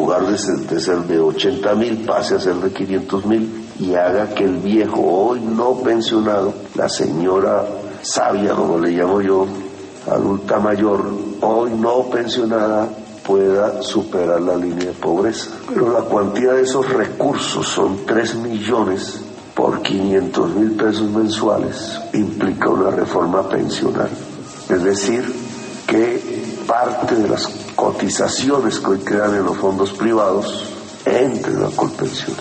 lugar de ser de 80.000 pase a ser de 500.000 y haga que el viejo hoy no pensionado, la señora sabia, como le llamo yo, adulta mayor, hoy no pensionada, pueda superar la línea de pobreza. Pero la cuantía de esos recursos son 3 millones por 500.000 pesos mensuales, implica una reforma pensional. Es decir, que parte de las cotizaciones que hoy quedan en los fondos privados entren a Colpensiones.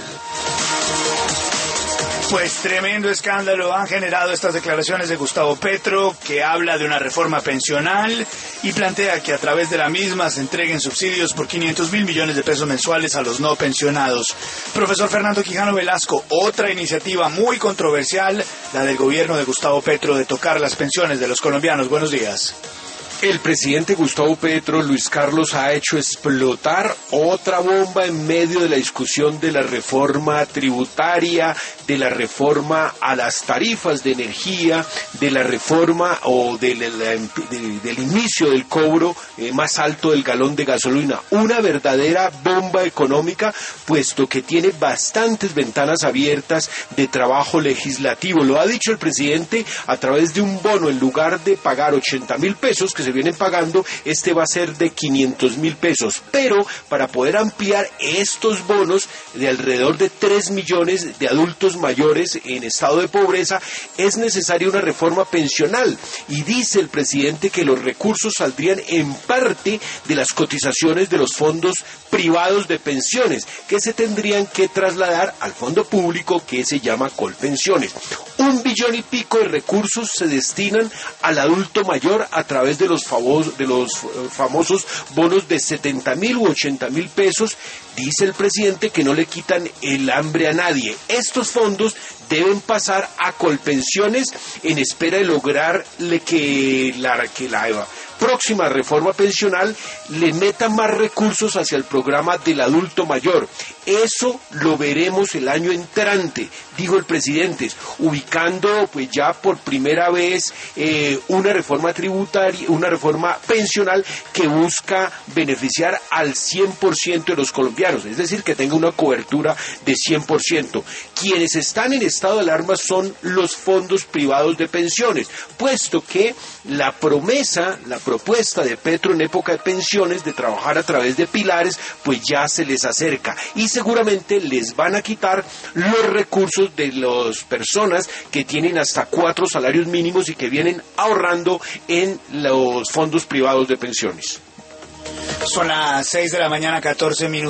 Pues tremendo escándalo han generado estas declaraciones de Gustavo Petro, que habla de una reforma pensional y plantea que a través de la misma se entreguen subsidios por 500.000 millones de pesos mensuales a los no pensionados. Profesor Fernando Quijano Velasco, otra iniciativa muy controversial, la del gobierno de Gustavo Petro de tocar las pensiones de los colombianos. Buenos días. El presidente Gustavo Petro, Luis Carlos, ha hecho explotar otra bomba en medio de la discusión de la reforma tributaria, de la reforma a las tarifas de energía, de la reforma o del inicio del cobro más alto del galón de gasolina. Una verdadera bomba económica, puesto que tiene bastantes ventanas abiertas de trabajo legislativo. Lo ha dicho el presidente a través de un bono. En lugar de pagar 80.000 pesos que se vienen pagando, este va a ser de 500.000 pesos. Pero para poder ampliar estos bonos de alrededor de 3 millones de adultos mayores en estado de pobreza, es necesaria una reforma pensional. Y dice el presidente que los recursos saldrían en parte de las cotizaciones de los fondos privados de pensiones, que se tendrían que trasladar al fondo público que se llama Colpensiones. 1,5 billones de recursos se destinan al adulto mayor a través de los famosos bonos de 70.000 u 80.000 pesos. Dice el presidente que no le quitan el hambre a nadie. Estos fondos deben pasar a Colpensiones en espera de lograr que la próxima reforma pensional le meta más recursos hacia el programa del adulto mayor. Eso lo veremos el año entrante, dijo el presidente, ubicando pues ya por primera vez una reforma tributaria, una reforma pensional que busca beneficiar al 100% de los colombianos, es decir, que tenga una cobertura de 100%. Quienes están en estado de alarma son los fondos privados de pensiones, puesto que la propuesta de Petro en época de pensiones de trabajar a través de pilares, pues ya se les acerca y seguramente les van a quitar los recursos de las personas que tienen hasta 4 salarios mínimos y que vienen ahorrando en los fondos privados de pensiones. Son las 6 de la mañana, 14 minutos.